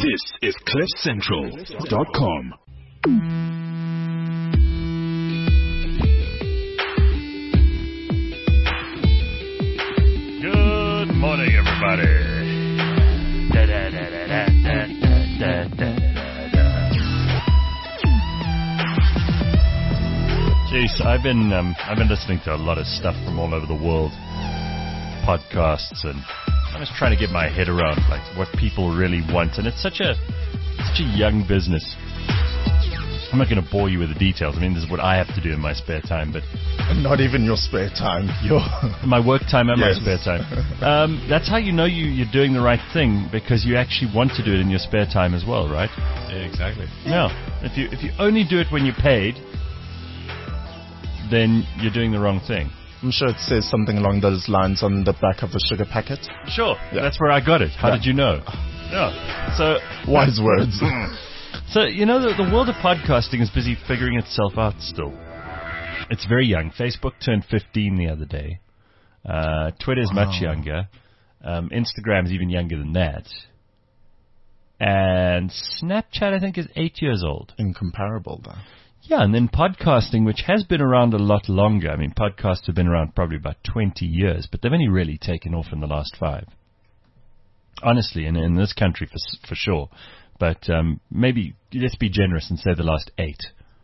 This is CliffCentral.com. Good morning, everybody. Jeez, I've been listening to a lot of stuff from all over the world, podcasts, and I'm just trying to get my head around like what people really want, and it's such a young business. I'm not going to bore you with the details. I mean, this is what I have to do in my spare time, but not even your spare time, my work time and yes. My spare time. That's how you know you're doing the right thing, because you actually want to do it in your spare time as well, right? Yeah, exactly. No, if you only do it when you're paid, then you're doing the wrong thing. I'm sure it says something along those lines on the back of the sugar packet. Sure, yeah. That's where I got it. How did you know? Yeah. So wise words. So, you know, the world of podcasting is busy figuring itself out still. It's very young. Facebook turned 15 the other day. Twitter's much younger. Instagram is even younger than that. And Snapchat, I think, is 8 years old. Incomparable, though. Yeah, and then podcasting, which has been around a lot longer. I mean, podcasts have been around probably about 20 years, but they've only really taken off in the last 5. Honestly, in this country for sure. But maybe let's be generous and say the last 8.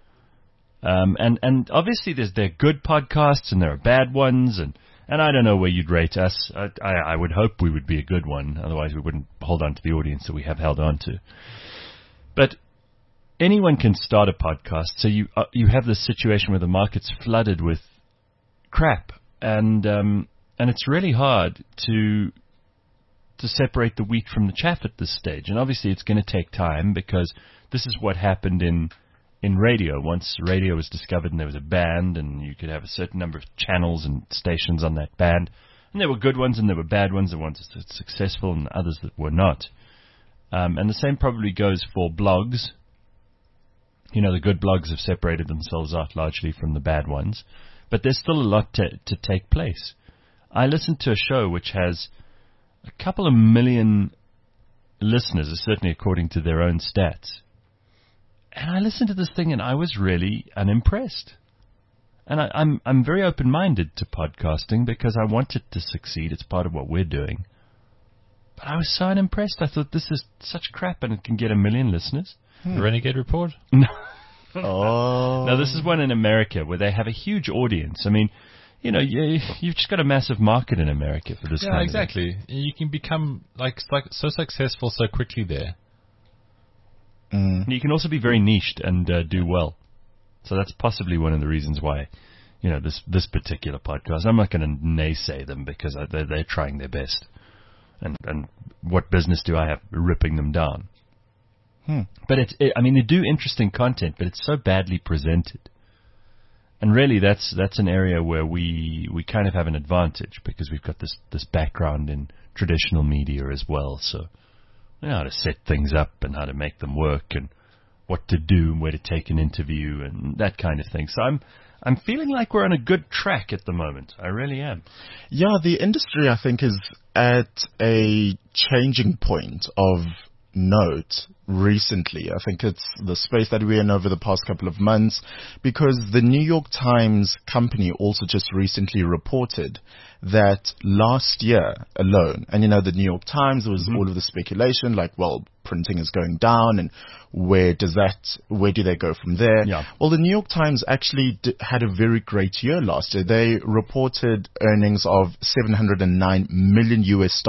And obviously there are good podcasts and there are bad ones, and I don't know where you'd rate us. I would hope we would be a good one, otherwise we wouldn't hold on to the audience that we have held on to. But anyone can start a podcast, so you have this situation where the market's flooded with crap, and it's really hard to separate the wheat from the chaff at this stage. And obviously it's going to take time, because this is what happened in radio. Once radio was discovered and there was a band, and you could have a certain number of channels and stations on that band, and there were good ones and there were bad ones, the ones that were successful and others that were not. And the same probably goes for blogs. You know, the good blogs have separated themselves out largely from the bad ones, but there's still a lot to take place. I listened to a show which has a couple of million listeners, certainly according to their own stats. And I listened to this thing and I was really unimpressed. And I'm very open-minded to podcasting because I want it to succeed. It's part of what we're doing. But I was so unimpressed. I thought, this is such crap and it can get 1 million listeners. The Renegade Report? No. Oh. No, this is one in America where they have a huge audience. I mean, you know, you've just got a massive market in America for this kind of exactly. thing. You can become like so successful so quickly there. You can also be very niched and do well. So that's possibly one of the reasons why, you know, this particular podcast, I'm not going to naysay them because they're trying their best. And what business do I have ripping them down? But I mean, they do interesting content, but it's so badly presented. And really, that's an area where we kind of have an advantage, because we've got this background in traditional media as well. So we know how to set things up and how to make them work and what to do and where to take an interview and that kind of thing. So I'm feeling like we're on a good track at the moment. I really am. Yeah, the industry, I think, is at a changing point of note recently. I think it's the space that we're in over the past couple of months, because the New York Times company also just recently reported that last year alone, and you know, the New York Times, there was all of the speculation like, well, printing is going down and where do they go from there? Yeah. Well, the New York Times actually had a very great year last year. They reported earnings of $709 million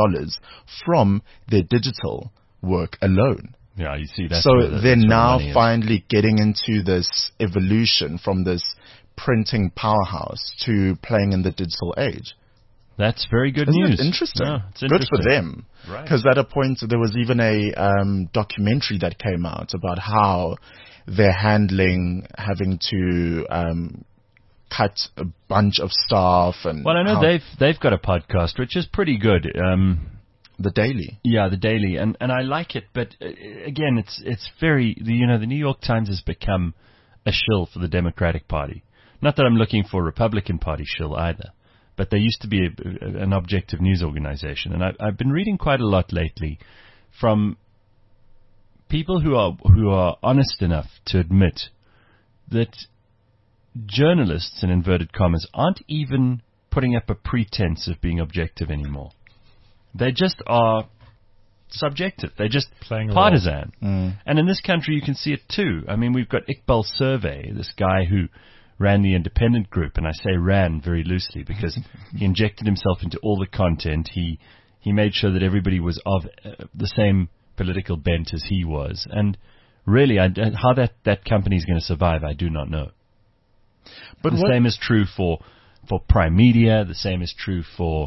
from their digital work alone. Yeah, you see that. So they're now finally getting into this evolution from this printing powerhouse to playing in the digital age. That's very good Isn't news. It interesting? Yeah, it's interesting. Good for them. Right. Because at a point there was even a documentary that came out about how they're handling having to cut a bunch of staff. And well, I know they've got a podcast which is pretty good. The Daily. Yeah, The Daily, and I like it, but again, it's very, you know, the New York Times has become a shill for the Democratic Party. Not that I'm looking for a Republican Party shill either, but they used to be an objective news organization, and I've been reading quite a lot lately from people who are honest enough to admit that journalists, in inverted commas, aren't even putting up a pretense of being objective anymore. They just are subjective. They're just Playing a partisan. Mm. And in this country, you can see it too. I mean, we've got Iqbal Survey, this guy who ran the Independent Group, and I say ran very loosely because he injected himself into all the content. He made sure that everybody was of the same political bent as he was. And really, how that company is going to survive, I do not know. But The same is true for Prime Media. The same is true for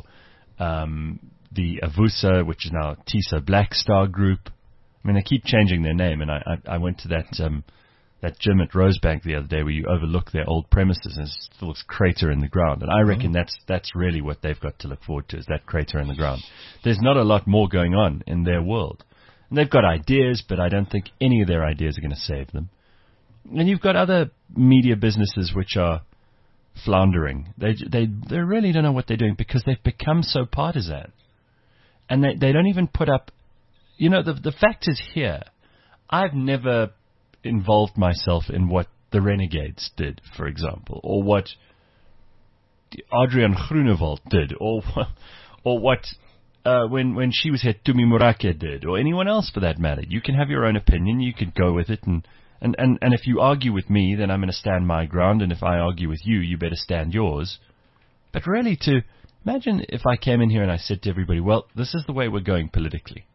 the Avusa, which is now TISA Black Star Group. I mean, they keep changing their name, and I went to that gym at Rosebank the other day where you overlook their old premises and it still looks crater in the ground. And I reckon that's really what they've got to look forward to, is that crater in the ground. There's not a lot more going on in their world. And they've got ideas, but I don't think any of their ideas are going to save them. And you've got other media businesses which are floundering. They really don't know what they're doing because they've become so partisan. And they don't even put up... You know, the fact is here, I've never involved myself in what the Renegades did, for example, or what Adrian Groenewald did, or what when she was here, Tumi Morake did, or anyone else for that matter. You can have your own opinion, you can go with it, and if you argue with me, then I'm going to stand my ground, and if I argue with you, you better stand yours. But really, to imagine if I came in here and I said to everybody, well, this is the way we're going politically.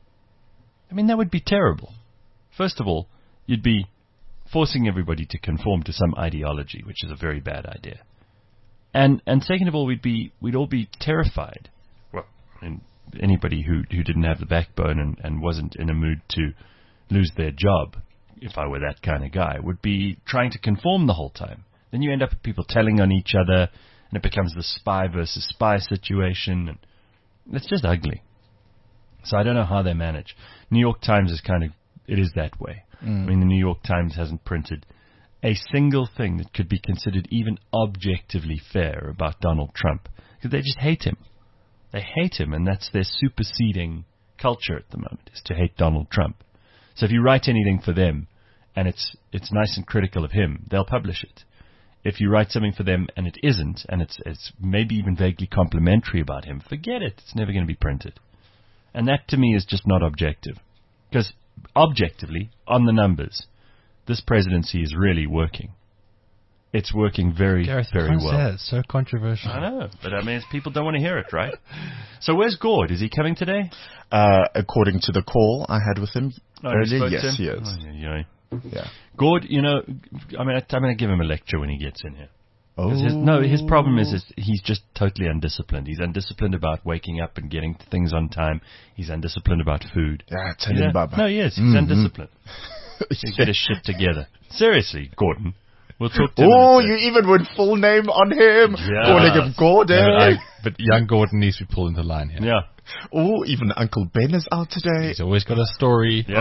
I mean, that would be terrible. First of all, you'd be forcing everybody to conform to some ideology, which is a very bad idea. And second of all, we'd all be terrified. Well, I mean, anybody who didn't have the backbone and wasn't in a mood to lose their job, if I were that kind of guy, would be trying to conform the whole time. Then you end up with people telling on each other, and it becomes the spy versus spy situation, and it's just ugly. So I don't know how they manage. New York Times it is that way. I mean, the New York Times hasn't printed a single thing that could be considered even objectively fair about Donald Trump, because they just hate him. They hate him, and that's their superseding culture at the moment, is to hate Donald Trump. So if you write anything for them, and it's nice and critical of him, they'll publish it. If you write something for them and it isn't, and it's maybe even vaguely complimentary about him, forget it. It's never going to be printed. And that, to me, is just not objective. Because objectively, on the numbers, this presidency is really working. It's working very, Gareth, very well. Say it. It's so controversial. I know, but I mean, people don't want to hear it, right? So where's Gord? Is he coming today? According to the call I had with him earlier, you spoke to yes, him? he is. Oh, yeah. Yeah. Gord, you know, I mean, I'm going to give him a lecture when he gets in here. Oh. His problem is he's just totally undisciplined. He's undisciplined about waking up and getting things on time. He's undisciplined about food. Yeah, tell him, Baba. No, he is. He's undisciplined. He's get his shit together. Seriously, Gordon. We'll talk to him. Oh, you even went full name on him. Yeah. Calling him Gordon. No, but young Gordon needs to be pulled into line here. Yeah. Oh, even Uncle Ben is out today. He's always got a story. Yeah.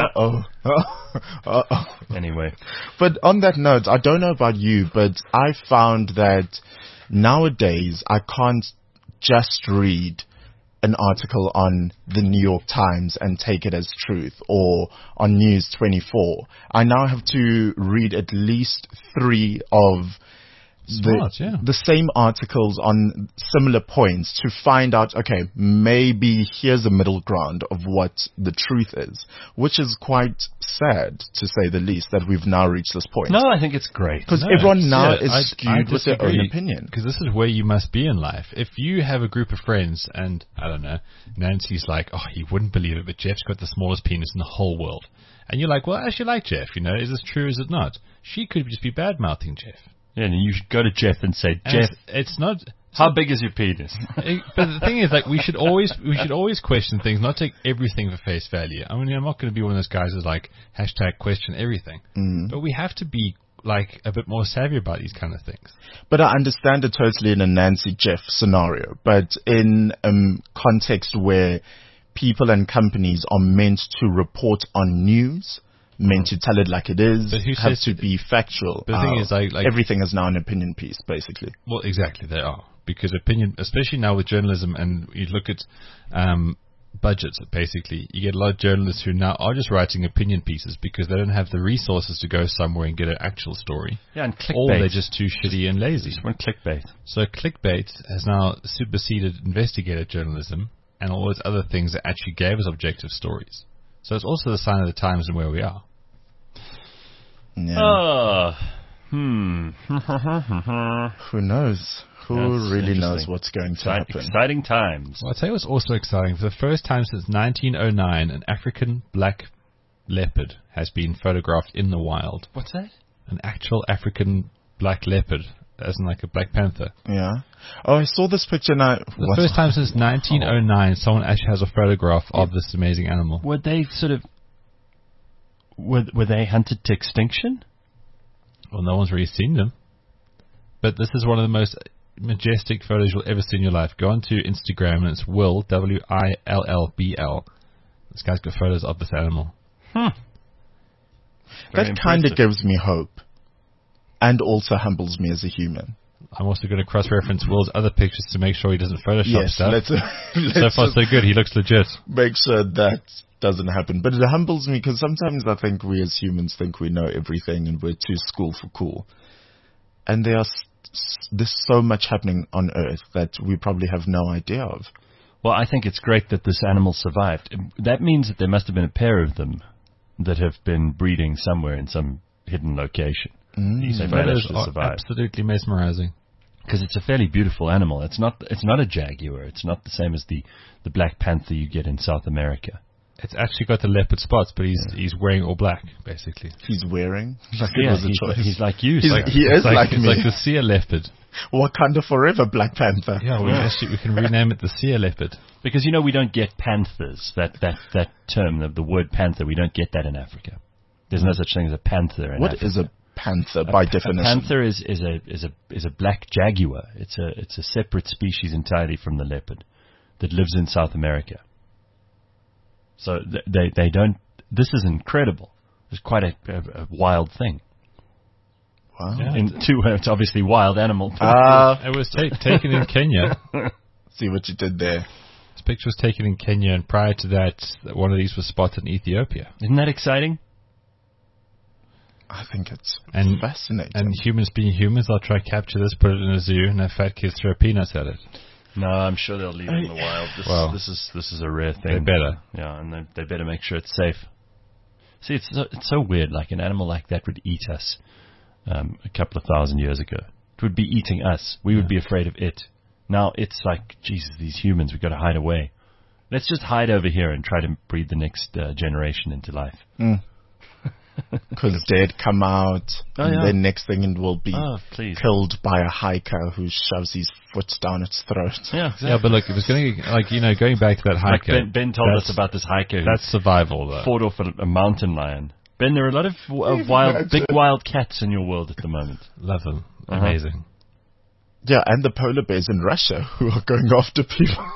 Uh-oh. Anyway. But on that note, I don't know about you, but I found that nowadays I can't just read an article on the New York Times and take it as truth, or on News 24. I now have to read at least 3 of the same articles on similar points to find out, okay, maybe here's a middle ground of what the truth is, which is quite sad, to say the least, that we've now reached this point. No, I think it's great. Because everyone now is skewed with their own opinion. Because this is where you must be in life. If you have a group of friends and, I don't know, Nancy's like, oh, you wouldn't believe it, but Jeff's got the smallest penis in the whole world. And you're like, well, I actually like Jeff, you know, is this true, is it not? She could just be bad-mouthing Jeff. Yeah, and you should go to Jeff and say, Jeff, it's not. How big is your penis? But the thing is, like, we should always question things, not take everything for face value. I mean, I'm not going to be one of those guys who's like #question everything. But we have to be like a bit more savvy about these kind of things. But I understand it totally in a Nancy Jeff scenario, but in a context where people and companies are meant to report on news, meant to tell it like it is, have to be factual. But the thing is, like everything is now an opinion piece, basically. Well, exactly, they are. Because opinion, especially now with journalism, and you look at budgets, basically. You get a lot of journalists who now are just writing opinion pieces because they don't have the resources to go somewhere and get an actual story. Yeah, and clickbait. Or they're just too shitty and lazy. Just want clickbait. So clickbait has now superseded investigative journalism and all those other things that actually gave us objective stories. So it's also the sign of the times and where we are. Yeah. Who Who knows? Who That's really knows interesting. what's going to happen? Exciting times. Well, I'll tell you what's also exciting. For the first time since 1909, an African black leopard has been photographed in the wild. What's that? An actual African black leopard, as in like a Black Panther. Yeah. Oh, I saw this picture now. The first time since 1909, someone actually has a photograph of this amazing animal. Were they sort of... Were they hunted to extinction? Well, no one's really seen them. But this is one of the most majestic photos you'll ever see in your life. Go onto Instagram and it's Will, W-I-L-L-B-L. This guy's got photos of this animal. That Very kind of impressive. gives me hope. And also humbles me as a human. I'm also going to cross-reference Will's other pictures to make sure he doesn't Photoshop Yes, stuff. let's So far, so good. He looks legit. make sure that doesn't happen. But it humbles me because sometimes I think we as humans think we know everything and we're too school for cool. And there's so much happening on Earth that we probably have no idea of. Well, I think it's great that this animal survived. That means that there must have been a pair of them that have been breeding somewhere in some hidden location. These They've photos managed to are survive. absolutely mesmerizing. Because it's a fairly beautiful animal. It's not a jaguar. It's not the same as the Black Panther you get in South America. It's actually got the leopard spots, but he's wearing all black, basically. He's wearing like it Yeah, was a choice. he's like you. He's- Like, he is like it's me. like the sea leopard. Wakanda Forever, Black Panther. Yeah, we can rename it the sea leopard. because, we don't get panthers. That term, the word panther, we don't get that in Africa. There's no such thing as a panther in What Africa. is a panther by definition? A panther is a black jaguar. It's a separate species entirely from the leopard that lives in South America. So they don't. This is incredible. It's quite a wild thing. Wow. Yeah. It's obviously wild animal. It was taken in Kenya. See what you did there. This picture was taken in Kenya, and prior to that, one of these was spotted in Ethiopia. Isn't that exciting? I think it's And- fascinating. And humans being humans, they'll try to capture this, put it in a zoo, and have fat kids throw peanuts at it. No, I'm sure they'll leave it in the wild. This is a rare thing. They better. Yeah, and they better make sure it's safe. See, it's so weird. Like an animal like that would eat us a couple of thousand years ago. It would be eating us. We would be afraid of it. Now it's like, Jesus, these humans, we've got to hide away. Let's just hide over here and try to breed the next generation into life. Because dead come out, and yeah. then next thing it will be Oh, please. killed by a hiker who shoves his foot down its throat. Yeah, exactly. Yeah, but look, if it's going to, going back to that Like hiker. Ben told us that's- about this hiker who That's survival, though. fought off a mountain lion. Ben, there are a lot of big wild cats in your world at the moment. Love them. Uh-huh. Amazing. Yeah, and the polar bears in Russia who are going after people.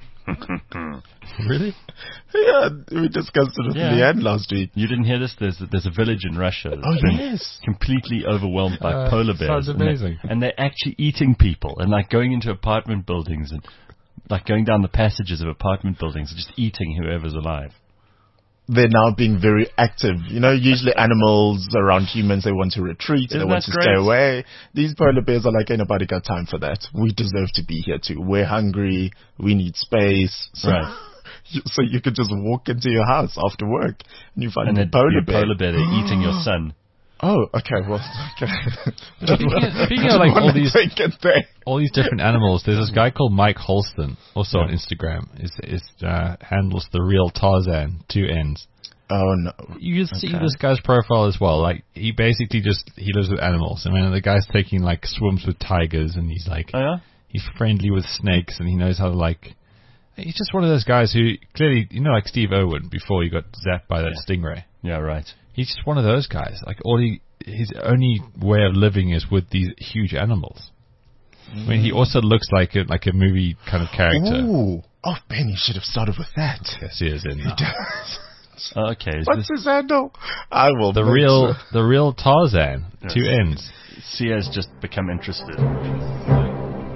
Really? Yeah, we discussed it with Yeah. Leanne last week. You didn't hear this? There's a village in Russia that's Oh, been yes. completely overwhelmed by polar bears. sounds and they- amazing. And they're actually eating people and like going into apartment buildings and like going down the passages of apartment buildings and just eating whoever's alive. They're now being very active. Usually animals around humans, they want to retreat, they Isn't want that to great? stay away. These polar bears are like, ain't nobody got time for that. We deserve to be here too. We're hungry. We need space. So, Right. so you could just walk into your house after work and you find And a then polar your bear. polar bear, they're eating your son. Oh, okay. Well, okay. Speaking of like all these Take it there. all these different animals, there's this guy called Mike Holston, also on Instagram. His handles the real Tarzan, 2 N's. Oh no. You can see Okay. this guy's profile as well. Like he basically he lives with animals. I mean, the guy's taking like swims with tigers, and he's like Oh yeah? he's friendly with snakes, and he knows how to like. He's just one of those guys who clearly, like Steve Irwin before he got zapped by that stingray. Yeah, right. He's just one of those guys. Like his only way of living is with these huge animals. I mean, he also looks like a movie kind of character. Ooh. Oh, Ben, you should have started with that. Yes, he is in now. Oh, okay. Is What's his handle? I will. The make real sure. the real Tarzan, 2 N's. Sia's just become interested.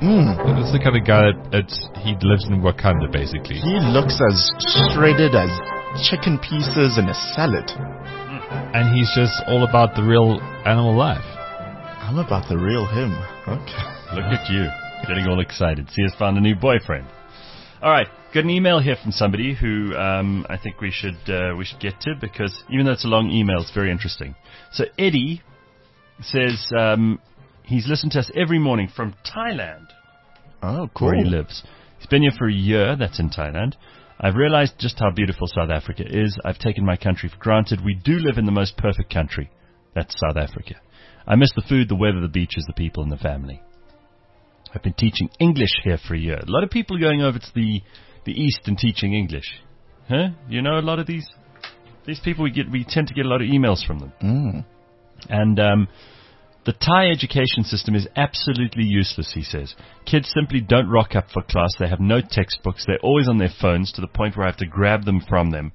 It's the kind of guy he lives in Wakanda, basically. He looks as shredded as chicken pieces in a salad. And he's just all about the real animal life. I'm about the real him. Okay. Look at you, getting all excited. See, has found a new boyfriend. All right, got an email here from somebody who I think we should get to, because even though it's a long email, it's very interesting. So Eddie says he's listened to us every morning from Thailand. Oh, cool. Where he lives. He's been here for a year. That's in Thailand. I've realized just how beautiful South Africa is. I've taken my country for granted. We do live in the most perfect country. That's South Africa. I miss the food, the weather, the beaches, the people, and the family. I've been teaching English here for a year. A lot of people going over to the East and teaching English. Huh? You know, a lot of these people, we tend to get a lot of emails from them. And the Thai education system is absolutely useless, he says. Kids simply don't rock up for class. They have no textbooks. They're always on their phones to the point where I have to grab them from them,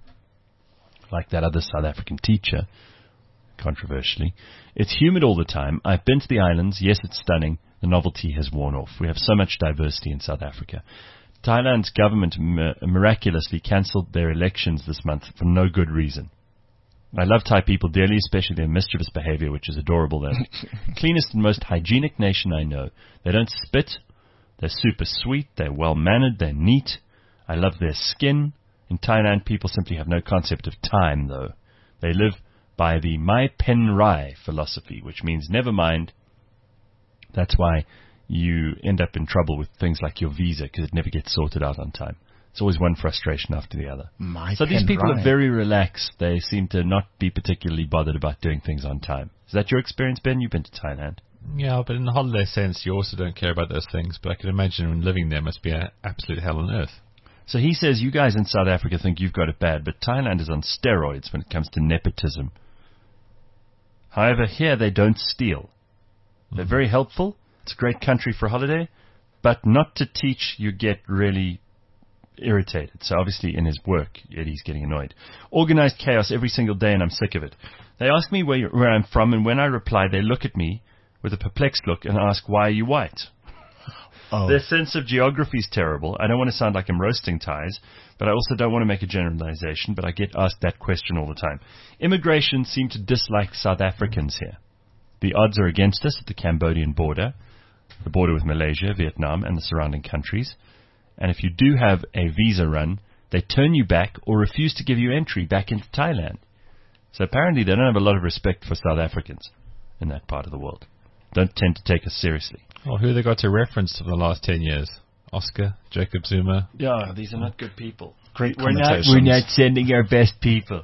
like that other South African teacher, controversially. It's humid all the time. I've been to the islands. Yes, it's stunning. The novelty has worn off. We have so much diversity in South Africa. Thailand's government miraculously cancelled their elections this month for no good reason. I love Thai people dearly, especially their mischievous behavior, which is adorable. They're the cleanest and most hygienic nation I know. They don't spit. They're super sweet. They're well-mannered. They're neat. I love their skin. In Thailand, people simply have no concept of time, though. They live by the Mai Pen Rai philosophy, which means never mind. That's why you end up in trouble with things like your visa, because it never gets sorted out on time. It's always one frustration after the other. So these people are very relaxed. They seem to not be particularly bothered about doing things on time. Is that your experience, Ben? You've been to Thailand. Yeah, but in the holiday sense, you also don't care about those things. But I can imagine when living there must be an absolute hell on earth. So he says you guys in South Africa think you've got it bad, but Thailand is on steroids when it comes to nepotism. However, here they don't steal. They're very helpful. It's a great country for a holiday, but not to teach. You get really irritated. So obviously in his work, Eddie's getting annoyed. Organized chaos every single day, and I'm sick of it. They ask me where I'm from, and when I reply, they look at me with a perplexed look and ask, why are you white? Their sense of geography is terrible. I don't want to sound like I'm roasting Thais, but I also don't want to make a generalization, but I get asked that question all the time. Immigration seem to dislike South Africans here. The odds are against us at the Cambodian border, the border with Malaysia, Vietnam, and the surrounding countries. And if you do have a visa run, they turn you back or refuse to give you entry back into Thailand. So apparently they don't have a lot of respect for South Africans in that part of the world. Don't tend to take us seriously. Well, who they got to reference for the last 10 years? Oscar, Jacob Zuma? Yeah, these are not good people. Great We're connotations. not sending our best people.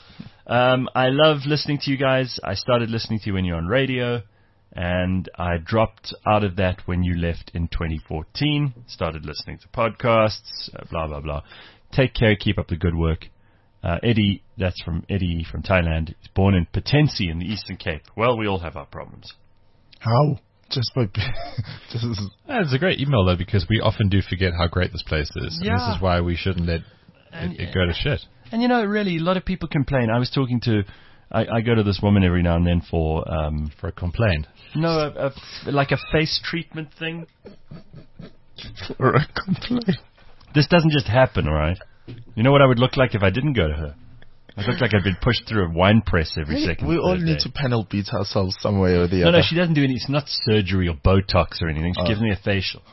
I love listening to you guys. I started listening to you when you were on radio, and I dropped out of that when you left in 2014. Started listening to podcasts, blah, blah, blah. Take care. Keep up the good work. Eddie, that's from Eddie from Thailand. He's born in Potensi in the Eastern Cape. Well, we all have our problems. How? Just by... It's a great email, though, because we often do forget how great this place is. And this is why we shouldn't let it go to shit. And, you know, really, a lot of people complain. I was talking to... I go to this woman every now and then for a complaint. No, like a face treatment thing. For a complaint. This doesn't just happen, all right? You know what I would look like if I didn't go to her? I'd look like I'd been pushed through a wine press every second. We all need to panel beat ourselves some way or the other. No, she doesn't do any. It's not surgery or Botox or anything. She gives me a facial.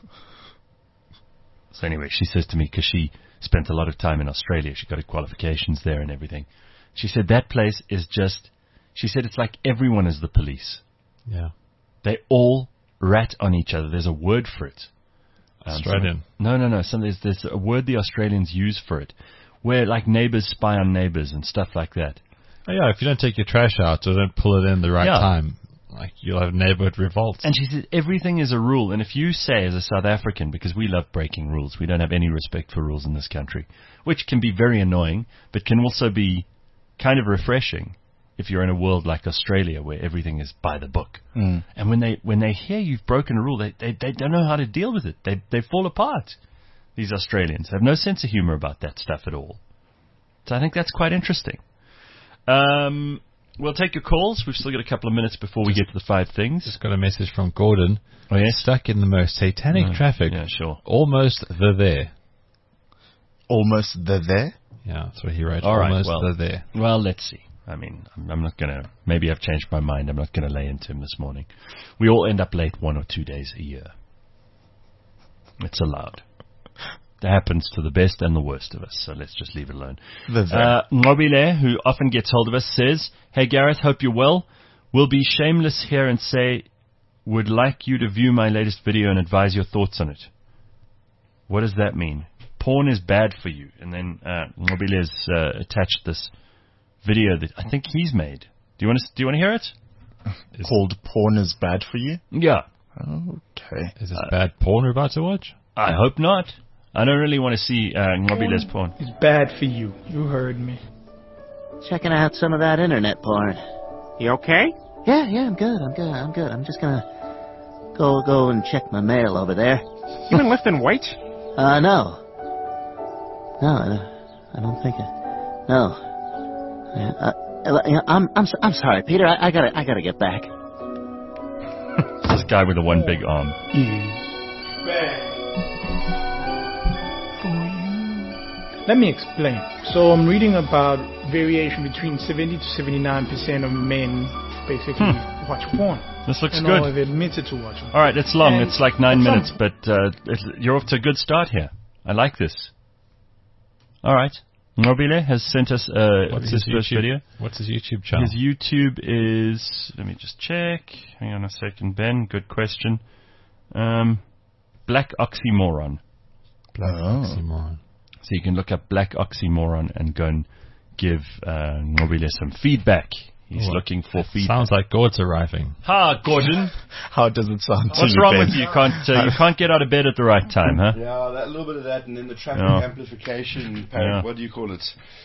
So anyway, she says to me, because she spent a lot of time in Australia, she got her qualifications there and everything. She said that place is just. She said it's like everyone is the police. Yeah. They all rat on each other. There's a word for it. Australian. No. There's a word the Australians use for it, where like neighbors spy on neighbors and stuff like that. Oh yeah, if you don't take your trash out or don't pull it in the right time, like you'll have neighborhood revolts. And she said everything is a rule. And if you say as a South African, because we love breaking rules, we don't have any respect for rules in this country, which can be very annoying, but can also be kind of refreshing if you're in a world like Australia where everything is by the book. Mm. And when they hear you've broken a rule, they don't know how to deal with it. They fall apart. These Australians have no sense of humor about that stuff at all. So I think that's quite interesting. We'll take your calls. We've still got a couple of minutes before we get to the 5 things. Just got a message from Gordon. Oh, yes? Stuck in the most satanic traffic. Yeah, sure. Almost there. Almost there. Yeah, that's what he wrote. All right, Almost well, there. Well, let's see. I mean, I'm not going to... Maybe I've changed my mind. I'm not going to lay into him this morning. We all end up late 1 or 2 days a year. It's allowed. That happens to the best and the worst of us, so let's just leave it alone. Ngobile, who often gets hold of us, says, "Hey Gareth, hope you're well. We'll be shameless here and say, would like you to view my latest video and advise your thoughts on it." What does that mean? Porn is bad for you. And then Ngobile has attached this video that I think he's made. Do you want to hear it? It's called Porn is Bad for You? Yeah. Okay. Is this bad porn we're about to watch? I hope not. I don't really want to see Ngobile's porn. It's bad for you. You heard me. Checking out some of that internet porn. You okay? Yeah, I'm good. I'm just gonna go and check my mail over there. You been lifting weights? No. I don't think no. I'm sorry, Peter. I gotta get back. This guy with the one big arm. Let me explain. So I'm reading about variation between 70 to 79% of men basically watch porn. This looks and good. all have admitted to watching. All right, it's long. And it's like 9 that's minutes, but you're off to a good start here. I like this. All right. Ngobile has sent us What's his first video. What's his YouTube channel? His YouTube is... Let me just check. Hang on a second, Ben. Good question. Black Oxymoron. Oxymoron. So you can look up Black Oxymoron and go and give Ngobile some feedback. He's looking for feedback. Sounds like Gord's arriving. Ha, Gordon. How does it sound to What's you, wrong Ben? with you? You can't get out of bed at the right time, huh? Yeah, that little bit of that, and then the traffic Yeah. amplification, Yeah. what do you call it?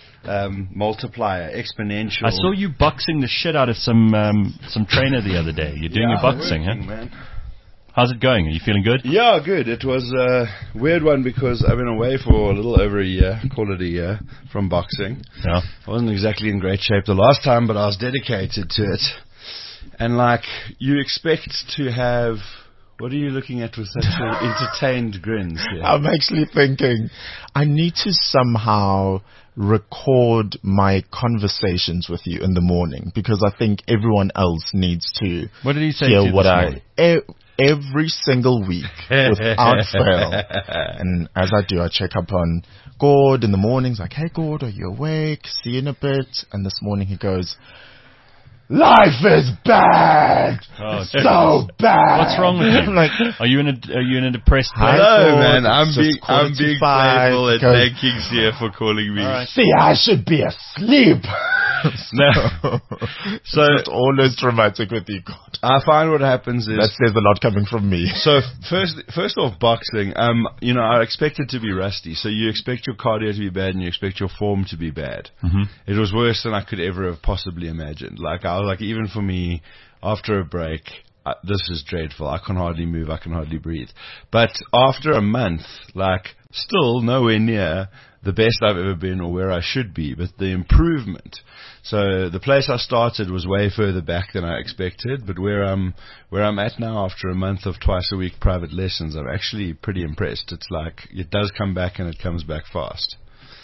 Multiplier, exponential. I saw you boxing the shit out of some trainer the other day. You're doing your boxing, working, huh? Man. How's it going? Are you feeling good? Yeah, good. It was a weird one because I've been away for a little over a year, call it a year, from boxing. Yeah. I wasn't exactly in great shape the last time, but I was dedicated to it. And like, you expect to have... What are you looking at with such entertained grins here? I'm actually thinking I need to somehow record my conversations with you in the morning because I think everyone else needs to What did he say hear to you what this morning? every single week without fail. And as I do, I check up on Gord in the mornings, like, "Hey Gord, are you awake? See you in a bit." And this morning he goes, "Life is bad, Oh, so bad." What's wrong with you? I'm like, Are you in a depressed Hi, place? Hello, Gord. man. I'm It's being just 4:45. playful and Goes, thank Kings here for calling me. All right. "See, I should be asleep." No. So it's always dramatic with you, God. I find what happens is... That says a lot coming from me. So first off, boxing. I expect it to be rusty. So you expect your cardio to be bad, and you expect your form to be bad. Mm-hmm. It was worse than I could ever have possibly imagined. Like I was like, even for me, after a break, this is dreadful. I can hardly move. I can hardly breathe. But after a month, like still nowhere near the best I've ever been or where I should be, but the improvement. So the place I started was way further back than I expected, but where I'm at now after a month of twice a week private lessons, I'm actually pretty impressed. It's like it does come back and it comes back fast.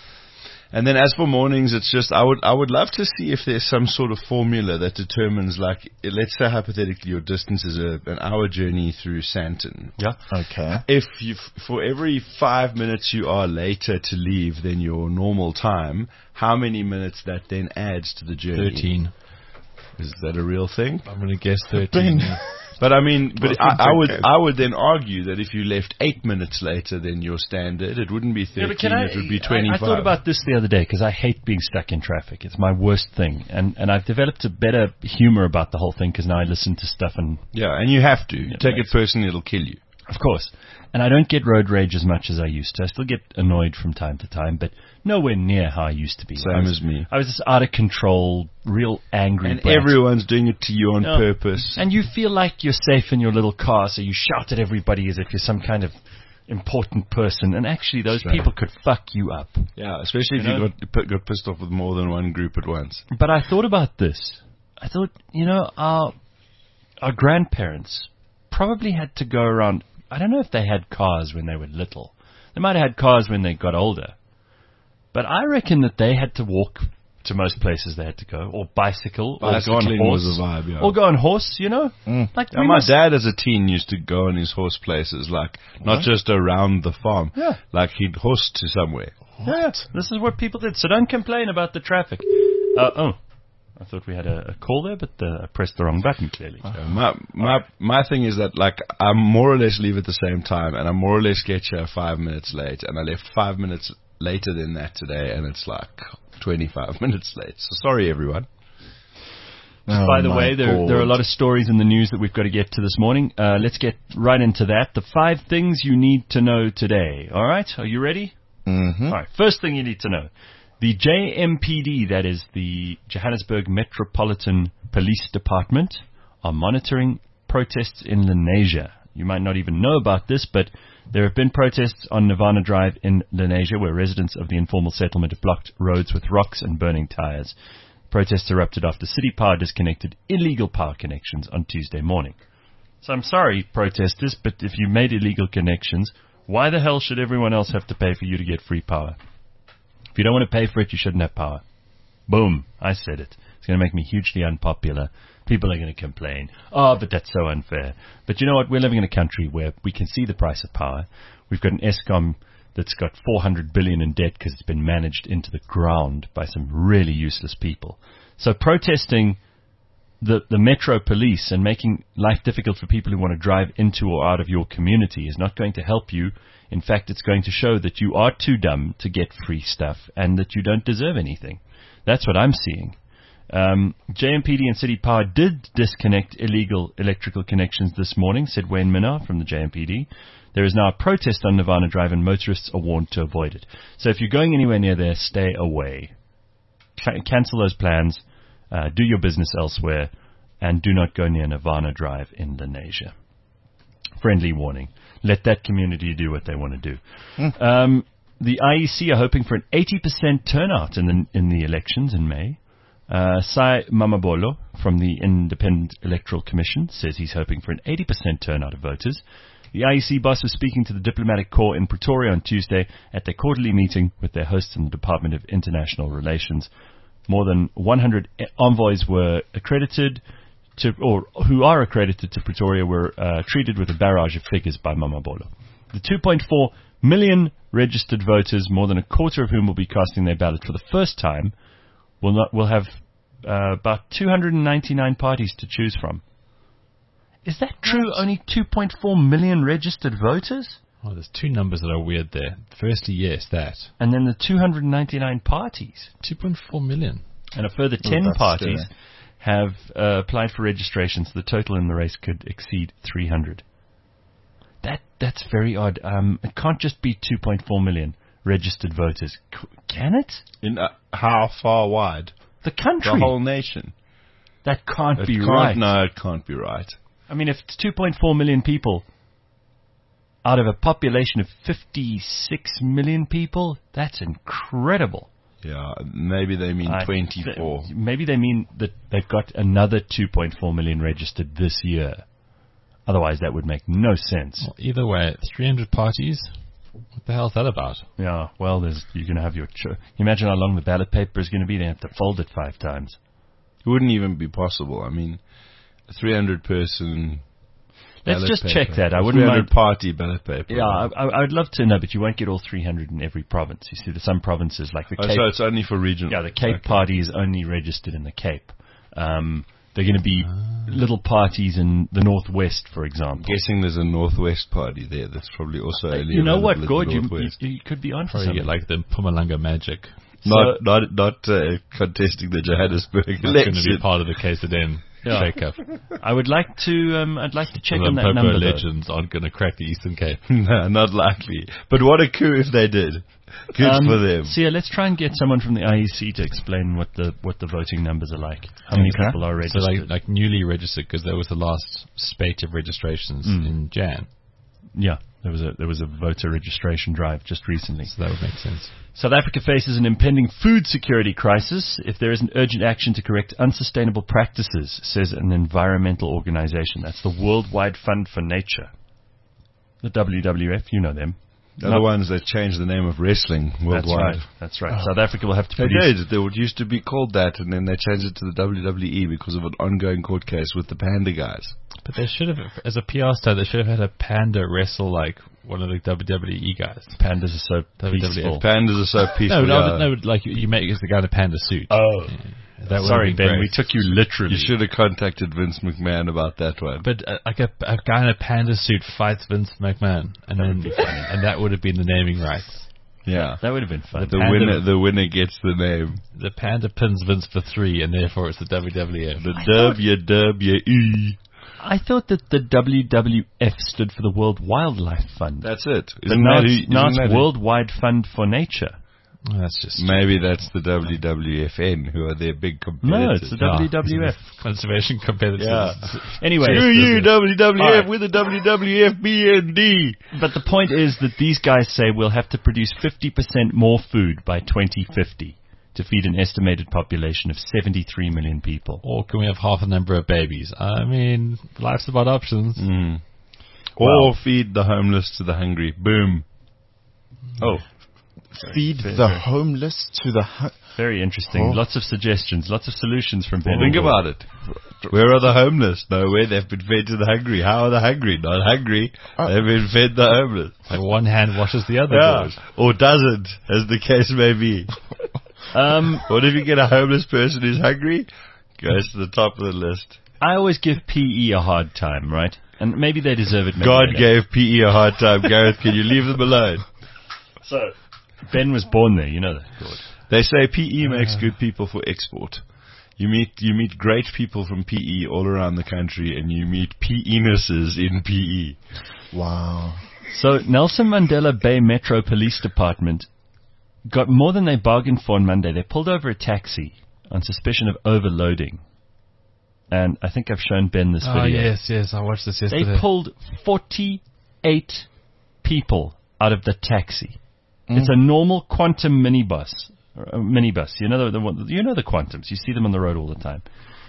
And then as for mornings, it's just I would love to see if there's some sort of formula that determines, like, let's say hypothetically your distance is an hour journey through Sandton. Yeah. Okay. If for every 5 minutes you are later to leave than your normal time, how many minutes that then adds to the journey? 13. Is that a real thing? I'm going to guess 13. But I mean, I Okay. would then argue that if you left 8 minutes later than your standard, it wouldn't be 13, it would be 25. I thought about this the other day because I hate being stuck in traffic. It's my worst thing. And I've developed a better humor about the whole thing because now I listen to stuff and... Yeah, and you have to. Take right. it personally, it'll kill you. Of course. And I don't get road rage as much as I used to. I still get annoyed from time to time, but nowhere near how I used to be. Same as me. I was just out of control, real angry And brat. everyone's doing it to you on Yeah. purpose. And you feel like you're safe in your little car, so you shout at everybody as if you're some kind of important person. And actually, those Right. people could fuck you up. Yeah, especially if You know? you got pissed off with more than one group at once. But I thought about this. I thought, our grandparents probably had to go around. I don't know if they had cars when they were little. They might have had cars when they got older. But I reckon that they had to walk to most places they had to go, or bicycle, or go on Bicycling horse. was a vibe, yeah. Or go on horse, Like And my dad as a teen used to go on his horse places, like, not just around the farm. Yeah. Like, he'd horse to somewhere. Yeah, this is what people did. So don't complain about the traffic. I thought we had a call there, but I pressed the wrong button, clearly. My thing is that, like, I more or less leave at the same time, and I more or less get here 5 minutes late, and I left 5 minutes later than that today, and it's like 25 minutes late. So sorry, everyone. By the way, there are a lot of stories in the news that we've got to get to this morning. Let's get right into that. The 5 things you need to know today. All right? Are you ready? Mm-hmm. All right. First thing you need to know. The JMPD, that is the Johannesburg Metropolitan Police Department, are monitoring protests in Lenasia. You might not even know about this, but there have been protests on Nirvana Drive in Lenasia where residents of the informal settlement have blocked roads with rocks and burning tires. Protests erupted after City Power disconnected illegal power connections on Tuesday morning. So I'm sorry, protesters, but if you made illegal connections, why the hell should everyone else have to pay for you to get free power? If you don't want to pay for it, you shouldn't have power. Boom. I said it. It's going to make me hugely unpopular. People are going to complain. Oh, but that's so unfair. But you know what? We're living in a country where we can see the price of power. We've got an Eskom that's got 400 billion in debt because it's been managed into the ground by some really useless people. So protesting the Metro Police and making life difficult for people who want to drive into or out of your community is not going to help you. In fact, it's going to show that you are too dumb to get free stuff and that you don't deserve anything. That's what I'm seeing. JMPD and City Power did disconnect illegal electrical connections this morning, said Wayne Minnar from the JMPD. There is now a protest on Nirvana Drive and motorists are warned to avoid it. So if you're going anywhere near there, stay away. Cancel those plans, do your business elsewhere, and do not go near Nirvana Drive in Lenasia. Friendly warning. Let that community do what they want to do. The IEC are hoping for an 80% turnout in the elections in May. Sai Mamabolo from the Independent Electoral Commission says he's hoping for an 80% turnout of voters. The IEC boss was speaking to the diplomatic corps in Pretoria on Tuesday at their quarterly meeting with their hosts in the Department of International Relations. More than 100 envoys were accredited who are accredited to Pretoria were treated with a barrage of figures by Mamabolo. The 2.4 million registered voters, more than a quarter of whom will be casting their ballot for the first time, will have about 299 parties to choose from. Is that true? Only 2.4 million registered voters? Oh, there's 2 numbers that are weird there. Firstly, yes, that. And then the 299 parties. 2.4 million. And a further 10 parties have applied for registration, so the total in the race could exceed 300. That's very odd. It can't just be 2.4 million registered voters. Can it? In how far wide? The country. The whole nation. That can't be right. No, it can't be right. I mean, if it's 2.4 million people out of a population of 56 million people, that's incredible. Yeah, maybe they mean 24. Maybe they mean that they've got another 2.4 million registered this year. Otherwise, that would make no sense. Well, either way, 300 parties? What the hell is that about? Yeah, well, you're going to have your... Imagine how long the ballot paper is going to be. They have to fold it 5 times. It wouldn't even be possible. I mean, a 300-person... Let's just check that. I wouldn't mind party ballot paper. Yeah, I would love to know, but you won't get all 300 in every province. You see, there's some provinces like the Cape. So it's only for regional. Yeah, the Cape Party is only registered in the Cape. They're going to be little parties in the Northwest, for example. I'm guessing there's a Northwest party there. That's probably also only you know what, Gord? You could be on for something. something. Like the Mpumalanga Magic. Not contesting the Johannesburg election. That's going to be part of the KZN shake-up. I'd like to check the on that Limpopo number. Legends aren't going to crack the Eastern Cape. No, not likely. But what a coup if they did. Good for them. So yeah, let's try and get someone from the IEC to explain what the voting numbers are like. How many people are registered? So like newly registered, because that was the last spate of registrations in Jan. Yeah. There was a voter registration drive just recently. So that would make sense. South Africa faces an impending food security crisis if there isn't urgent action to correct unsustainable practices, says an environmental organization. That's the Worldwide Fund for Nature. The WWF, you know them. They're the ones that changed the name of wrestling worldwide. That's right. South Africa will have to They produce... did. It used to be called that, and then they changed it to the WWE because of an ongoing court case with the Panda guys. But they should have, as a PR star, they should have had a panda wrestle like one of the WWE guys. Pandas are so peaceful. Pandas are so peaceful. No, like you make the guy in a panda suit. Oh. Yeah. That Sorry, would've been Ben, great. we took you literally. You should have contacted Vince McMahon about that one. But like a guy in a panda suit fights Vince McMahon, and that would have been the naming rights. Yeah. That would have been fun. The winner gets the name. The panda pins Vince for 3, and therefore it's the WWF. The WWE. I thought that the WWF stood for the World Wildlife Fund. That's it. But now it's Worldwide Fund for Nature. Oh, that's just maybe that's the WWFN, who are their big competitors. No, it's the WWF. Conservation competitors. Yeah. Anyway, you WWF right. with the WWF BND. But the point is that these guys say we'll have to produce 50% more food by 2050 to feed an estimated population of 73 million people. Or can we have half the number of babies? I mean, life's about options. Mm. Or feed the homeless to the hungry. Boom. Oh. Feed the homeless to the... Very interesting. Oh. Lots of suggestions, lots of solutions from Ben. Think about it. Where are the homeless? Nowhere. They've been fed to the hungry. How are the hungry? Not hungry. They've been fed the homeless. Like one hand washes the other. Yeah. Or doesn't, as the case may be. What if you get a homeless person who's hungry? Goes to the top of the list. I always give PE a hard time, right? And maybe they deserve it. God gave PE a hard time. Gareth, can you leave them alone? So, Ben was born there, you know that. God. They say PE makes good people for export. You meet great people from PE all around the country, and you meet PE-nesses in PE. Wow. So, Nelson Mandela Bay Metro Police Department got more than they bargained for on Monday. They pulled over a taxi on suspicion of overloading. And I think I've shown Ben this video. Oh, yes, I watched this yesterday. They pulled 48 people out of the taxi. It's a normal Quantum minibus. You know the Quantums. You see them on the road all the time.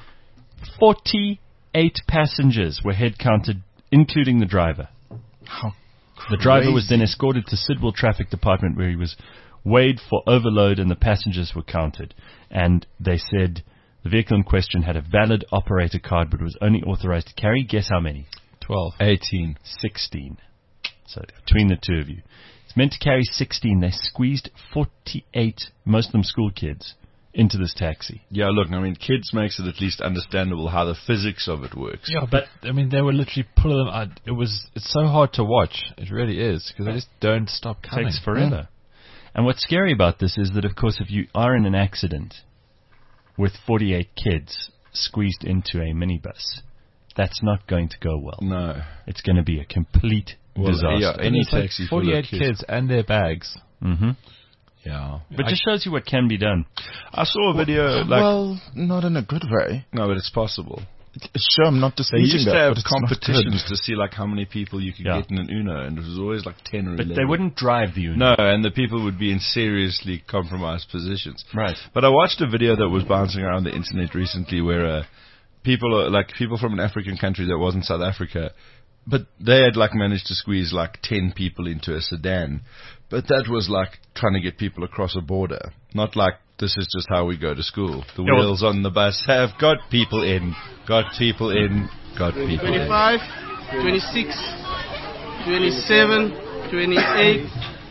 48 passengers were head counted, including the driver. How The driver was then escorted to Sidwell Traffic Department, where he was weighed for overload, and the passengers were counted. And they said the vehicle in question had a valid operator card, but was only authorized to carry, guess how many? 12. 18. 16. So between the two of you. It's meant to carry 16. They squeezed 48, most of them school kids, into this taxi. Yeah, look, I mean, kids makes it at least understandable how the physics of it works. Yeah, but I mean, they were literally pulling them out. It's so hard to watch. It really is, because they just don't stop coming. It takes forever. And what's scary about this is that, of course, if you are in an accident with 48 kids squeezed into a minibus, that's not going to go well. No. It's going to be a complete disaster. Yeah, any taxi full of 48 kids and their bags. Mm-hmm. Yeah. But just shows you what can be done. I saw a video, well, not in a good way. No, but it's possible. Sure, I'm not They disputing used to that, have but it's not competitions good. to see like how many people you could Yeah. get in an Uno, and it was always like 10 or 11. But they wouldn't drive the Uno. No, and the people would be in seriously compromised positions. Right. But I watched a video that was bouncing around the internet recently where people from an African country that wasn't South Africa, but they had like managed to squeeze like 10 people into a sedan. But that was like trying to get people across a border. Not like this is just how we go to school. The Yeah, well- wheels on the bus have got people in, got people in, got people in. 25, 26, 27, 28,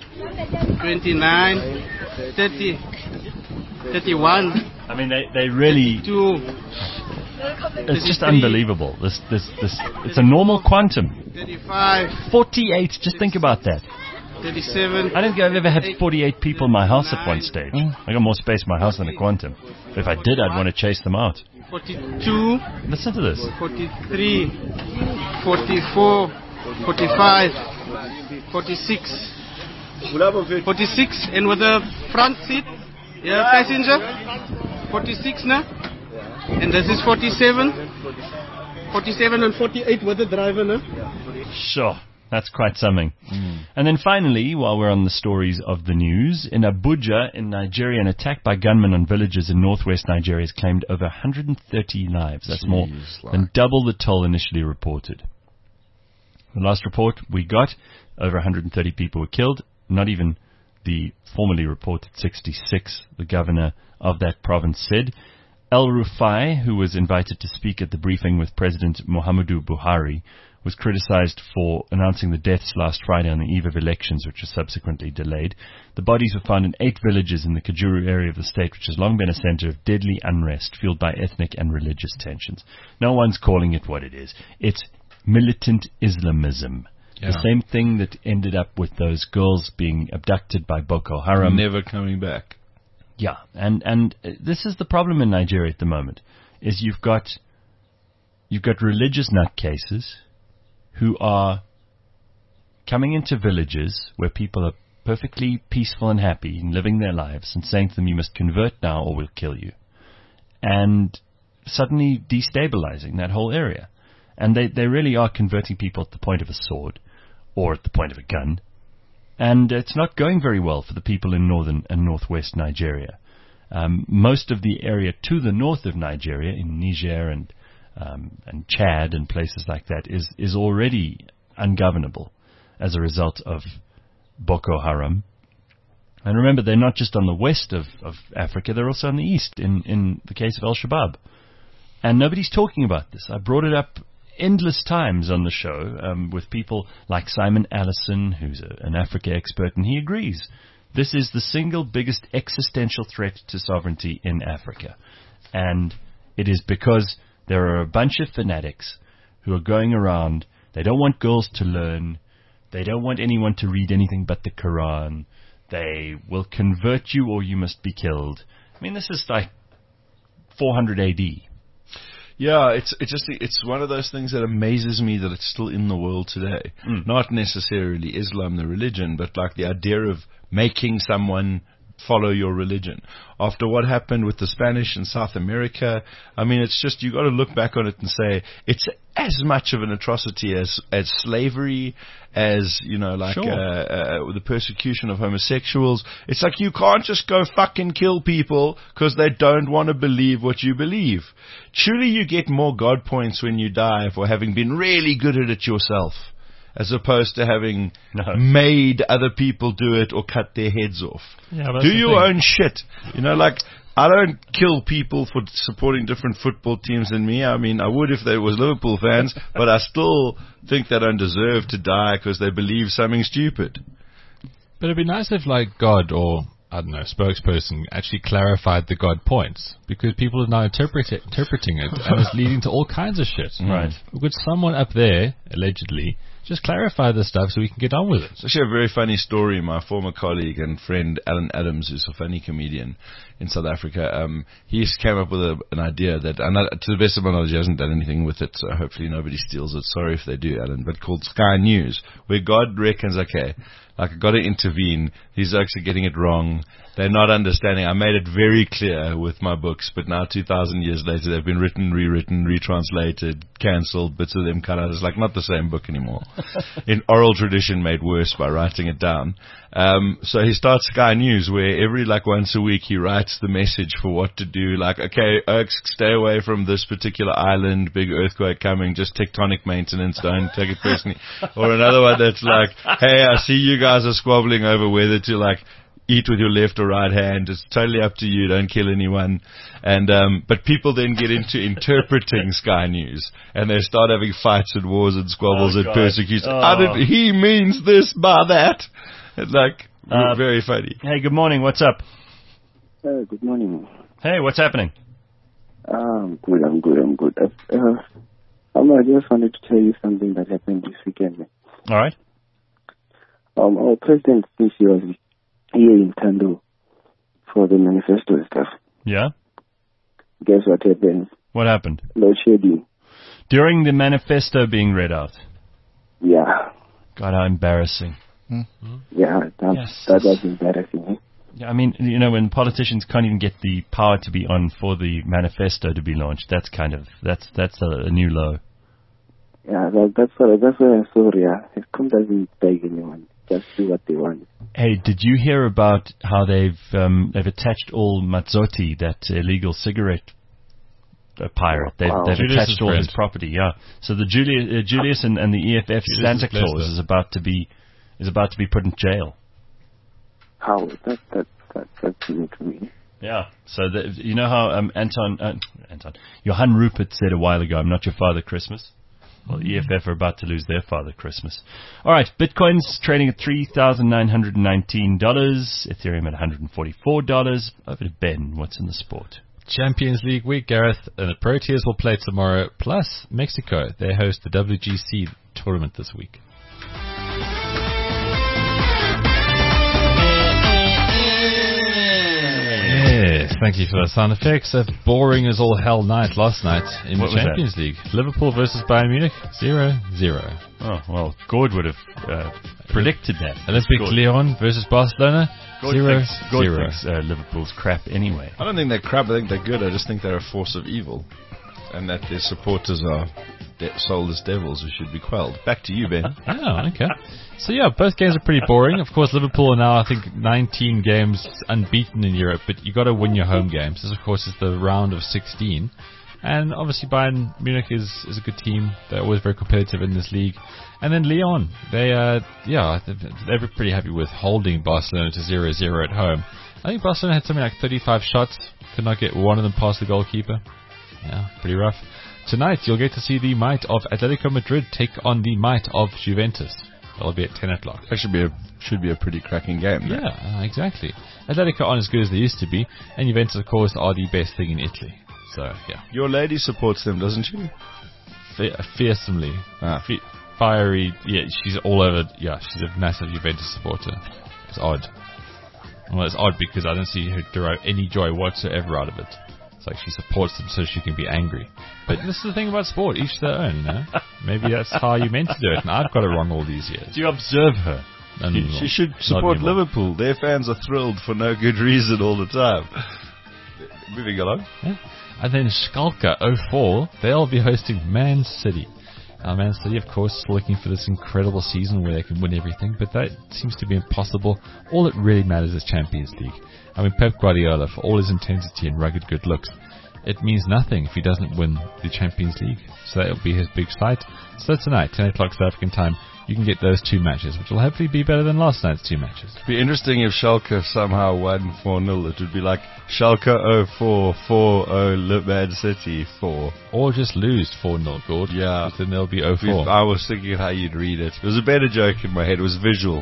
29, 30, 31, I mean, they really... 2, It's just unbelievable. This it's a normal Quantum. 35, 48, just think about that. 37. I don't think I've ever had 48 people in my house at one stage. I got more space in my house than a Quantum. If I did, I'd want to chase them out. 42, Listen to this. 43, 44, 45, 46, 46, and with the front seat, yeah, passenger, 46 now, and this is 47, 47 and 48 with the driver now. Sure. That's quite something. And then finally, while we're on the stories of the news, in Abuja, in Nigeria, an attack by gunmen on villages in northwest Nigeria has claimed over 130 lives. That's more than double the toll initially reported. The last report we got, over 130 people were killed, not even the formerly reported 66, the governor of that province said. El Rufai, who was invited to speak at the briefing with President Muhammadu Buhari, was criticized for announcing the deaths last Friday on the eve of elections, which were subsequently delayed. The bodies were found in 8 villages in the Kajuru area of the state, which has long been a center of deadly unrest fueled by ethnic and religious tensions. No one's calling it what it is. It's militant Islamism. Yeah. The same thing that ended up with those girls being abducted by Boko Haram. Never coming back. Yeah, and this is the problem in Nigeria at the moment, is you've got religious nutcases who are coming into villages where people are perfectly peaceful and happy and living their lives and saying to them, you must convert now or we'll kill you. And suddenly destabilizing that whole area. And they really are converting people at the point of a sword or at the point of a gun. And it's not going very well for the people in northern and northwest Nigeria. Most of the area to the north of Nigeria, in Niger and Chad and places like that, is already ungovernable as a result of Boko Haram. And remember, they're not just on the west of Africa, they're also on the east, in the case of Al-Shabaab. And nobody's talking about this. I brought it up endless times on the show with people like Simon Allison, who's an Africa expert, and he agrees. This is the single biggest existential threat to sovereignty in Africa. And it is because there are a bunch of fanatics who are going around. They don't want girls to learn. They don't want anyone to read anything but the Quran. They will convert you or you must be killed. I mean, this is like 400 AD. Yeah, it's one of those things that amazes me that it's still in the world today. Not necessarily Islam, the religion, but like the idea of making someone follow your religion. After what happened with the Spanish in South America, I mean, it's just, you got to look back on it and say it's as much of an atrocity as slavery, as, you know, like the persecution of homosexuals. It's like you can't just go fucking kill people because they don't want to believe what you believe. Surely you get more God points when you die for having been really good at it yourself, as opposed to having made other people do it or cut their heads off. Yeah, do your own shit. You know, like, I don't kill people for supporting different football teams than me. I mean, I would if they was Liverpool fans, but I still think they don't deserve to die because they believe something stupid. But it'd be nice if, like, God or, I don't know, spokesperson actually clarified the God points, because people are now interpreting it, and it's leading to all kinds of shit. Right. Would someone up there, allegedly, just clarify this stuff so we can get on with it? It's actually a very funny story. My former colleague and friend Alan Adams, who's a funny comedian in South Africa, he came up with an idea that, and to the best of my knowledge, he hasn't done anything with it, so hopefully nobody steals it. Sorry if they do, Alan, but called Sky News, where God reckons, okay, like, I've got to intervene. These are actually getting it wrong. They're not understanding. I made it very clear with my books, but now 2,000 years later, they've been written, rewritten, retranslated, cancelled, bits of them cut out. It's like not the same book anymore. In oral tradition, made worse by writing it down. So he starts Sky News, where every, like, once a week he writes the message for what to do. Like, okay, Oaks, stay away from this particular island, big earthquake coming, just tectonic maintenance, don't take it personally. Or another one that's like, hey, I see you guys are squabbling over whether to, like, eat with your left or right hand. It's totally up to you. Don't kill anyone. And but people then get into interpreting Sky News, and they start having fights and wars and squabbles and persecution. He means this by that. It's like very funny. Hey, good morning. What's up? Good morning. Hey, what's happening? I'm good. I just wanted to tell you something that happened this weekend. All right. Our president thinks he was here in Tando for the manifesto and stuff. Yeah? Guess what happened? What happened? Load shedding. During the manifesto being read out? Yeah. God, how embarrassing. Yeah, that was embarrassing. Yeah, I mean, you know, when politicians can't even get the power to be on for the manifesto to be launched, that's a new low. Yeah, that's why I'm sorry. Eskom doesn't beg anyone. Just do what they want. Hey, did you hear about how they've attached all Mazzotti, that illegal cigarette pirate? They've attached all his property. Yeah. So the Julius and the EFF Santa Claus is about to be put in jail. How? That's new to me. Yeah. So you know how Johan Rupert said a while ago, "I'm not your Father Christmas." Well, EFF are about to lose their Father Christmas. All right, Bitcoin's trading at $3,919. Ethereum at $144. Over to Ben. What's in the sport? Champions League week, Gareth, and the Proteas will play tomorrow. Plus, Mexico, they host the WGC tournament this week. Yes, thank you for the sound effects. A boring as all hell night last night in the Champions League. Liverpool versus Bayern Munich, 0-0. Oh, well, Gord would have predicted that. Olympic Lyon versus Barcelona, 0-0. Gord thinks Liverpool's crap anyway. I don't think they're crap. I think they're good. I just think they're a force of evil. And that their supporters are soulless devils who should be quelled. Back to you, Ben. Oh, okay. So, yeah, both games are pretty boring. Of course, Liverpool are now, I think, 19 games unbeaten in Europe, but you got to win your home games. This, of course, is the round of 16. And obviously, Bayern Munich is a good team. They're always very competitive in this league. And then Lyon, they're pretty happy with holding Barcelona to 0-0 at home. I think Barcelona had something like 35 shots, could not get one of them past the goalkeeper. Yeah, pretty rough. Tonight, you'll get to see the might of Atletico Madrid take on the might of Juventus. That'll be at 10 o'clock. That should be a pretty cracking game. Yeah, exactly. Atletico aren't as good as they used to be, and Juventus, of course, are the best thing in Italy. So, yeah. Your lady supports them, doesn't she? Fearsomely. Fiery. Yeah, she's all over. Yeah, she's a massive Juventus supporter. It's odd. Well, it's odd because I don't see her derive any joy whatsoever out of it. It's like she supports them so she can be angry. But this is the thing about sport, each their own, you know. Maybe that's how you meant to do it, and I've got it wrong all these years. Do you observe her? She should support Liverpool. Their fans are thrilled for no good reason all the time. Moving along. Yeah. And then Schalke 04, they'll be hosting Man City. Man City, of course, is looking for this incredible season where they can win everything, but that seems to be impossible. All that really matters is Champions League. I mean, Pep Guardiola, for all his intensity and rugged good looks, it means nothing if he doesn't win the Champions League. So that'll be his big fight. So tonight, 10 o'clock South African time, you can get those two matches, which will hopefully be better than last night's two matches. It'd be interesting if Schalke somehow won 4-0. It would be like Schalke 04, 4-0, Man City 4. Or just lose 4-0, Gord. Yeah. Then there'll be 04. I was thinking how you'd read it. It was a better joke in my head. It was visual.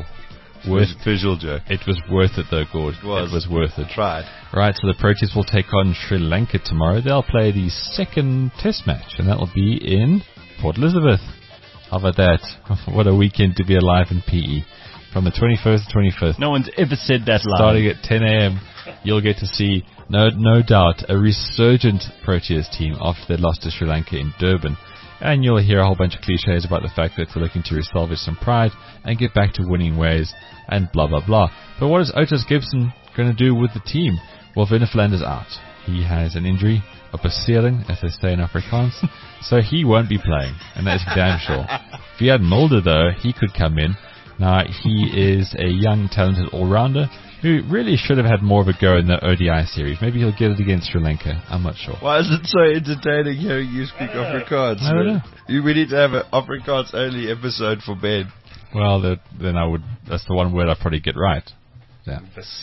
Visual joke. It was worth it though, Gord. It was worth it. Tried. Right, so the Proteas will take on Sri Lanka tomorrow. They'll play the second test match, and that will be in Port Elizabeth. How about that? What a weekend to be alive in PE. From the 21st to 25th. No one's ever said that live. Starting at 10 a.m., you'll get to see, no doubt, a resurgent Proteas team after they lost to Sri Lanka in Durban. And you'll hear a whole bunch of cliches about the fact that they're looking to resalvage some pride and get back to winning ways and blah, blah, blah. But what is Otis Gibson going to do with the team? Well, Werner Flanders out. He has an injury, a besering, as they say in Afrikaans, so he won't be playing, and that's damn sure. If you had Mulder, though, he could come in. Now, he is a young, talented all-rounder who really should have had more of a go in the ODI series. Maybe he'll get it against Sri Lanka. I'm not sure. Why is it so entertaining hearing you speak Afrikaans? I don't know. We need to have an Afrikaans-only episode for Ben. Well, then I would. That's the one word I probably get right. Yeah.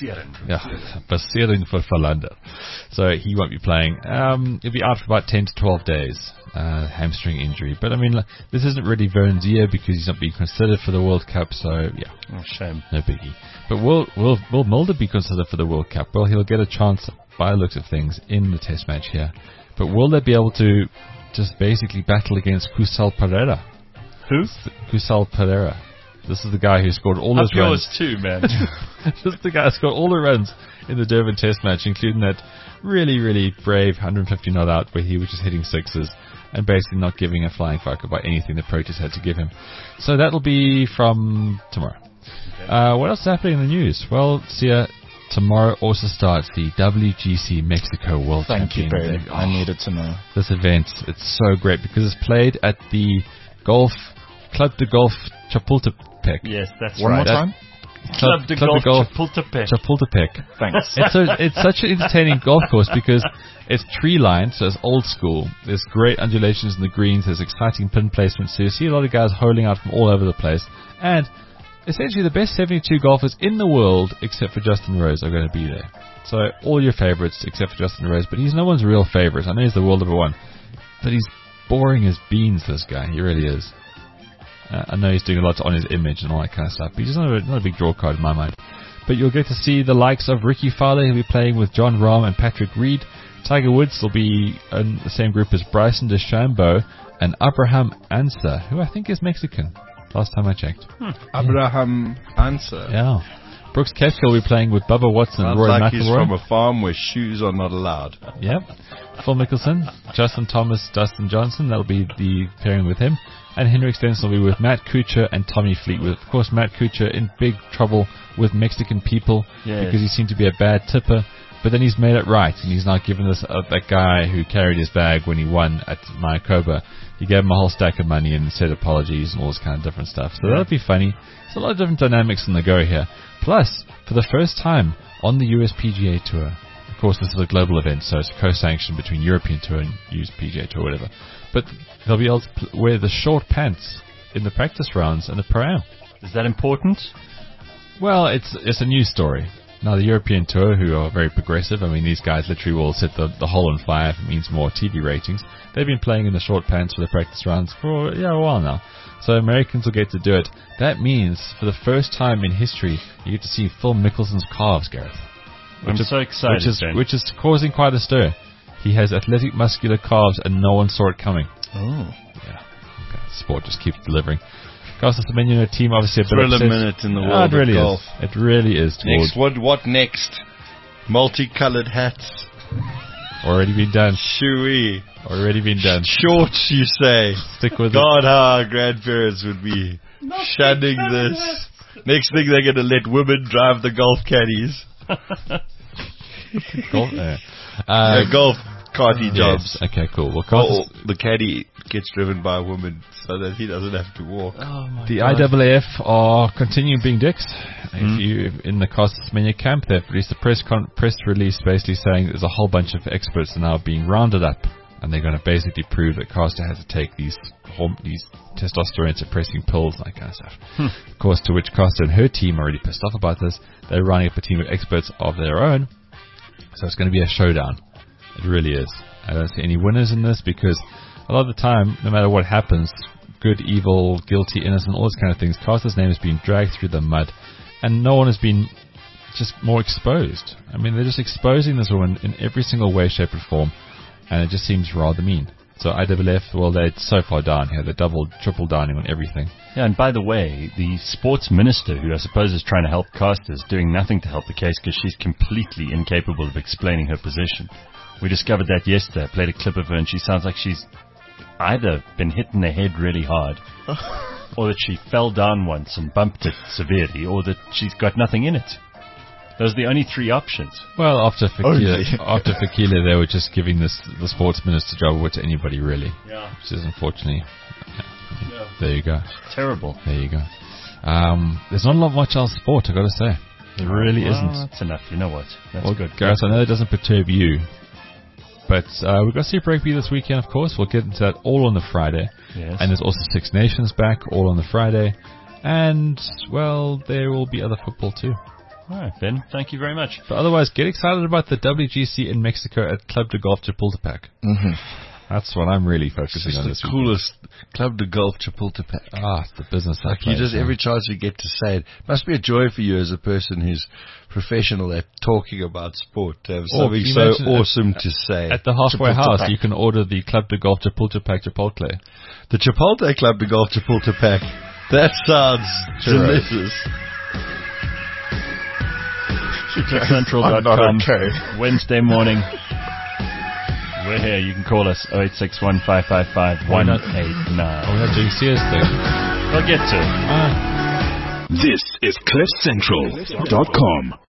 Besering for Falander. So he won't be playing. He'll be out for about 10 to 12 days. Hamstring injury. But I mean, this isn't really Vern's year because he's not being considered for the World Cup. So yeah. Oh, shame. No biggie. But will Mulder be considered for the World Cup? Well, he'll get a chance by the looks of things in the test match here. But will they be able to just basically battle against Kusal Pereira? Who? Kusal Pereira. This is the guy who scored all those runs. Up yours too, man. This is the guy who scored all the runs in the Durban Test match, including that really, really brave 150 not out where he was just hitting sixes and basically not giving a flying fuck about anything the Proteas had to give him. So that'll be from tomorrow. Okay. What else is happening in the news? Well, Sia, tomorrow also starts the WGC Mexico World Championship. Thank you, Barry. I needed to know. This event, it's so great because it's played at the Golf, Club de Golf Chapultepec. Yes, that's One right. more time. Club de Golf Chapultepec. Chapultepec. Thanks. It's such an entertaining golf course because it's tree lined, so it's old school. There's great undulations in the greens. There's exciting pin placements. So you see a lot of guys holing out from all over the place. And essentially the best 72 golfers in the world, except for Justin Rose, are going to be there. So all your favorites, except for Justin Rose, but he's no one's real favorite. I know he's the world number one, but he's boring as beans. This guy, he really is. I know he's doing a lot on his image and all that kind of stuff, but he's just not a big draw card in my mind. But you'll get to see the likes of Ricky Fowler. He'll be playing with John Rahm and Patrick Reed. Tiger Woods will be in the same group as Bryson DeChambeau and Abraham Ancer, who I think is Mexican. Last time I checked. Abraham Ancer. Yeah. Brooks Koepka will be playing with Bubba Watson and Sounds Rory like McIlroy. he's from a farm where shoes are not allowed. Yep. Phil Mickelson, Justin Thomas, Dustin Johnson. That'll be the pairing with him. And Henrik Stenson will be with Matt Kuchar and Tommy Fleetwood. Of course, Matt Kuchar in big trouble with Mexican people because he seemed to be a bad tipper. But then he's made it right, and he's now given this that guy who carried his bag when he won at Mayakoba. He gave him a whole stack of money and said apologies and all this kind of different stuff. So that'll be funny. There's a lot of different dynamics on the go here. Plus, for the first time on the USPGA Tour, of course this is a global event, so it's co-sanctioned between European Tour and USPGA Tour, whatever. But they'll be able to wear the short pants in the practice rounds and the pro-am. Is that important? Well, it's a news story. Now, the European Tour, who are very progressive, I mean, these guys literally will set the hole on fire if it means more TV ratings. They've been playing in the short pants for the practice rounds for a while now. So Americans will get to do it. That means, for the first time in history, you get to see Phil Mickelson's calves, Gareth. I'm so excited, which is causing quite a stir. He has athletic, muscular calves, and no one saw it coming. Oh. Yeah. Okay. Sport just keeps delivering. Costas Semenya team obviously a bit Thrill a obsessed. minute in the world It really of golf. is. It really is. Next, what next? Multicolored hats. Already been done. Shooey. Already been done. Shorts, you say. Stick with God, how our grandparents would be shunning this. Next thing, they're going to let women drive the golf caddies. Golf, golf carty jobs. Yes. Okay, cool. Well, the caddy gets driven by a woman so that he doesn't have to walk. The IAAF are continuing being dicks. If you in the Costas Semenya camp, they've released a press release basically saying there's a whole bunch of experts that are now being rounded up, and they're going to basically prove that Costa has to take these testosterone suppressing pills, that kind of stuff. Of course, to which Costa and her team are already pissed off about this. They're running up a team of experts of their own, so it's going to be a showdown. It really is. I don't see any winners in this because a lot of the time, no matter what happens, good, evil, guilty, innocent, all those kind of things, Costa's name has been dragged through the mud, and no one has been just more exposed. I mean, they're just exposing this woman in every single way, shape, or form, and it just seems rather mean. So IAAF, well, they're so far down here. They're double, triple downing on everything. Yeah, and by the way, the sports minister, who I suppose is trying to help Costa, is doing nothing to help the case because she's completely incapable of explaining her position. We discovered that yesterday. I played a clip of her, and she sounds like she's either been hit in the head really hard, or that she fell down once and bumped it severely, or that she's got nothing in it. Those are the only three options. Well, after Fekila, they were just giving the sports minister job away to anybody, really. Yeah. Which is unfortunately. Yeah. There you go. Terrible. There you go. There's not a lot much else sport, I've got to say. There really isn't. That's enough. You know what? That's good. Gareth, I know it doesn't perturb you, but we've got Super Rugby this weekend, of course. We'll get into that all on the Friday. Yes. And there's also Six Nations back, all on the Friday. And, well, there will be other football too. All right, Ben. Thank you very much. But otherwise, get excited about the WGC in Mexico at Club de Golf Chapultepec. Mm-hmm. That's what I'm really focusing on this weekend. It's the coolest Club de Golf Chapultepec. It's the business. Like you just every chance you get to say it. Must be a joy for you as a person who's professional at talking about sport to have something so awesome to say. At the halfway house, you can order the Club de Golf Chapultepec Chipotle. The Chipotle Club de Golf Chapultepec. That sounds delicious. SuperCentral.com. Wednesday morning. We're here. You can call us 0861 555 189. We're not doing CS thing. We'll get to it. This is CliffCentral.com.